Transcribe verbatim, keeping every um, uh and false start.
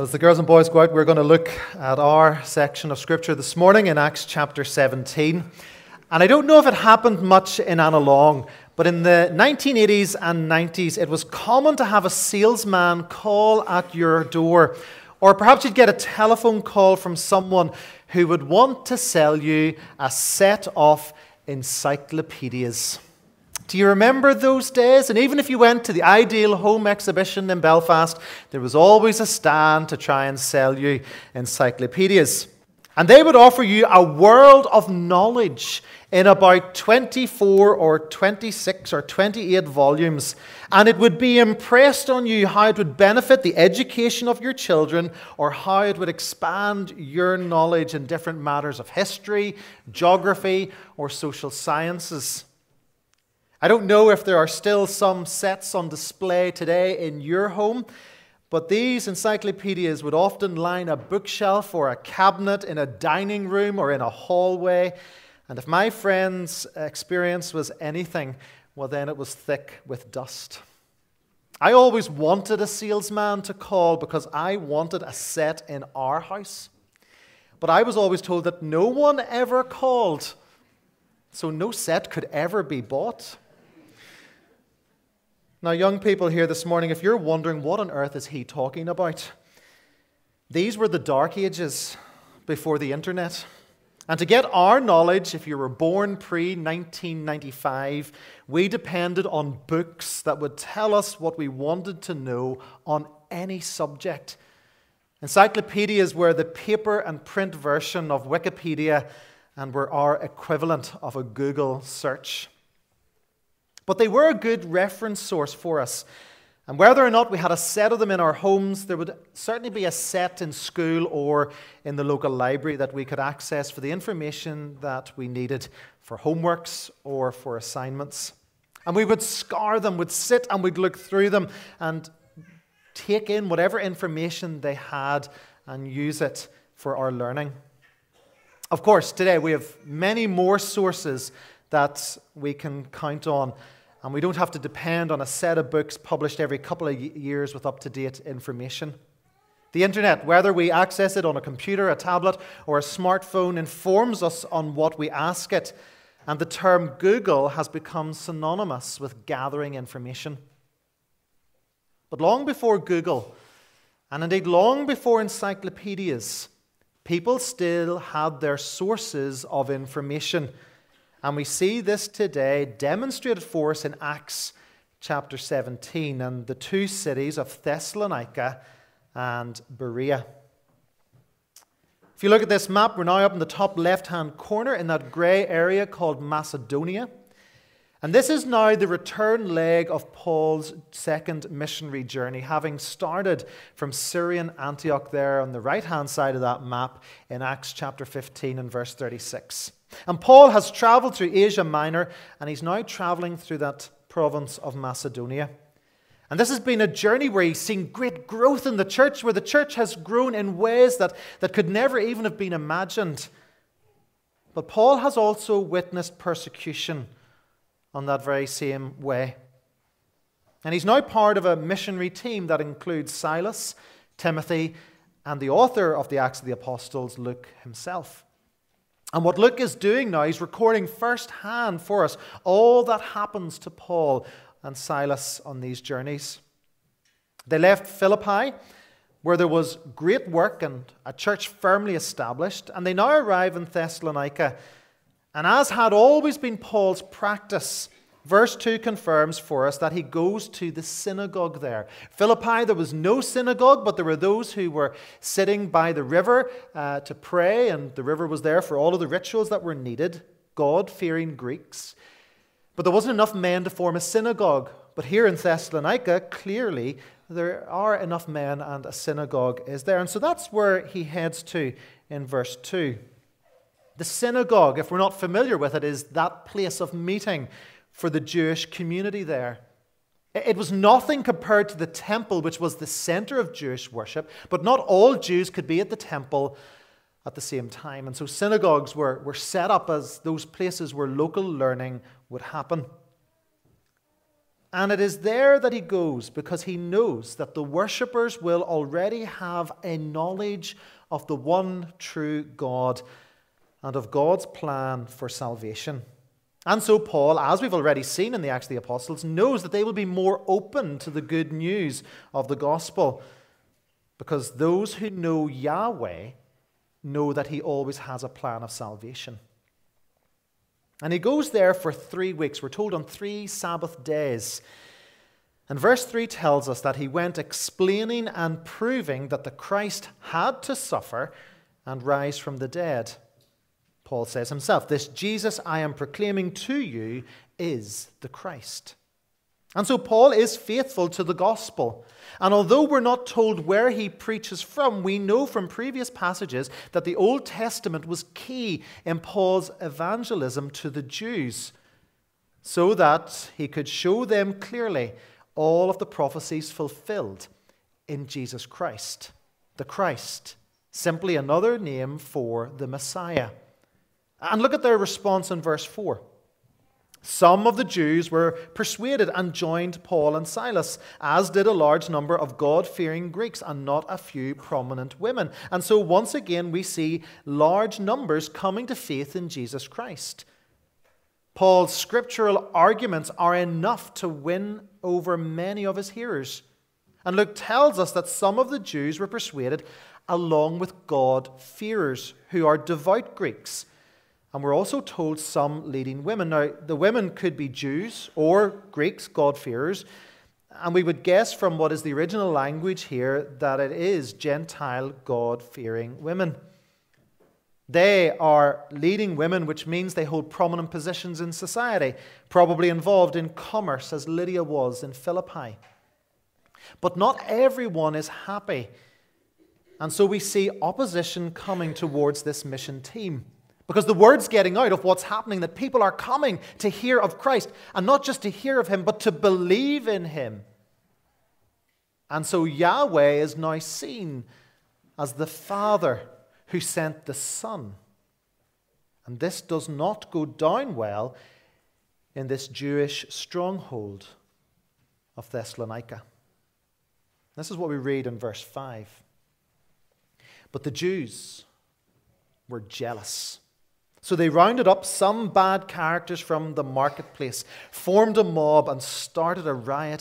And as the girls and boys go out, we're going to look at our section of Scripture this morning in Acts chapter seventeen. And I don't know if it happened much in Annalong, but in the nineteen eighties and nineties, it was common to have a salesman call at your door. Or perhaps you'd get a telephone call from someone who would want to sell you a set of encyclopedias. Do you remember those days? And even if you went to the Ideal Home Exhibition in Belfast, there was always a stand to try and sell you encyclopedias. And they would offer you a world of knowledge in about twenty-four or twenty-six or twenty-eight volumes. And it would be impressed on you how it would benefit the education of your children or how it would expand your knowledge in different matters of history, geography, or social sciences. I don't know if there are still some sets on display today in your home, but these encyclopedias would often line a bookshelf or a cabinet in a dining room or in a hallway. And if my friend's experience was anything, well then it was thick with dust. I always wanted a salesman to call because I wanted a set in our house. But I was always told that no one ever called, so no set could ever be bought. Now, young people here this morning, if you're wondering what on earth is he talking about, these were the dark ages before the internet. And to get our knowledge, if you were born pre nineteen ninety-five, we depended on books that would tell us what we wanted to know on any subject. Encyclopedias were the paper and print version of Wikipedia and were our equivalent of a Google search. But they were a good reference source for us. And whether or not we had a set of them in our homes, there would certainly be a set in school or in the local library that we could access for the information that we needed for homeworks or for assignments. And we would scour them, would sit and we'd look through them and take in whatever information they had and use it for our learning. Of course, today we have many more sources that we can count on. And we don't have to depend on a set of books published every couple of years with up-to-date information. The internet, whether we access it on a computer, a tablet, or a smartphone, informs us on what we ask it. And the term Google has become synonymous with gathering information. But long before Google, and indeed long before encyclopedias, people still had their sources of information. And we see this today demonstrated for us in Acts chapter seventeen and the two cities of Thessalonica and Berea. If you look at this map, we're now up in the top left-hand corner in that grey area called Macedonia. And this is now the return leg of Paul's second missionary journey, having started from Syrian Antioch there on the right-hand side of that map in Acts chapter fifteen and verse thirty-six. And Paul has traveled through Asia Minor, and he's now traveling through that province of Macedonia. And this has been a journey where he's seen great growth in the church, where the church has grown in ways that, that could never even have been imagined. But Paul has also witnessed persecution on that very same way. And he's now part of a missionary team that includes Silas, Timothy, and the author of the Acts of the Apostles, Luke himself. And what Luke is doing now, he's recording firsthand for us all that happens to Paul and Silas on these journeys. They left Philippi, where there was great work and a church firmly established, and they now arrive in Thessalonica. And as had always been Paul's practice, verse two confirms for us that he goes to the synagogue there. Philippi, there was no synagogue, but there were those who were sitting by the river uh, to pray, and the river was there for all of the rituals that were needed, God-fearing Greeks. But there wasn't enough men to form a synagogue. But here in Thessalonica, clearly, there are enough men and a synagogue is there. And so that's where he heads to in verse two. The synagogue, if we're not familiar with it, is that place of meeting for the Jewish community there. It was nothing compared to the temple, which was the center of Jewish worship, but not all Jews could be at the temple at the same time. And so synagogues were, were set up as those places where local learning would happen. And it is there that he goes because he knows that the worshippers will already have a knowledge of the one true God and of God's plan for salvation. And so Paul, as we've already seen in the Acts of the Apostles, knows that they will be more open to the good news of the gospel because those who know Yahweh know that he always has a plan of salvation. And he goes there for three weeks. We're told on three Sabbath days. And verse three tells us that he went explaining and proving that the Christ had to suffer and rise from the dead. Paul says himself, "This Jesus I am proclaiming to you is the Christ." And so Paul is faithful to the gospel. And although we're not told where he preaches from, we know from previous passages that the Old Testament was key in Paul's evangelism to the Jews, so that he could show them clearly all of the prophecies fulfilled in Jesus Christ. The Christ, simply another name for the Messiah. And look at their response in verse four. Some of the Jews were persuaded and joined Paul and Silas, as did a large number of God-fearing Greeks and not a few prominent women. And so once again we see large numbers coming to faith in Jesus Christ. Paul's scriptural arguments are enough to win over many of his hearers. And Luke tells us that some of the Jews were persuaded along with God-fearers who are devout Greeks. And we're also told some leading women. Now, the women could be Jews or Greeks, God-fearers, and we would guess from what is the original language here that it is Gentile, God-fearing women. They are leading women, which means they hold prominent positions in society, probably involved in commerce, as Lydia was in Philippi. But not everyone is happy, and so we see opposition coming towards this mission team. Because the word's getting out of what's happening, that people are coming to hear of Christ, and not just to hear of him, but to believe in him. And so Yahweh is now seen as the Father who sent the Son. And this does not go down well in this Jewish stronghold of Thessalonica. This is what we read in verse five. But the Jews were jealous. So they rounded up some bad characters from the marketplace, formed a mob, and started a riot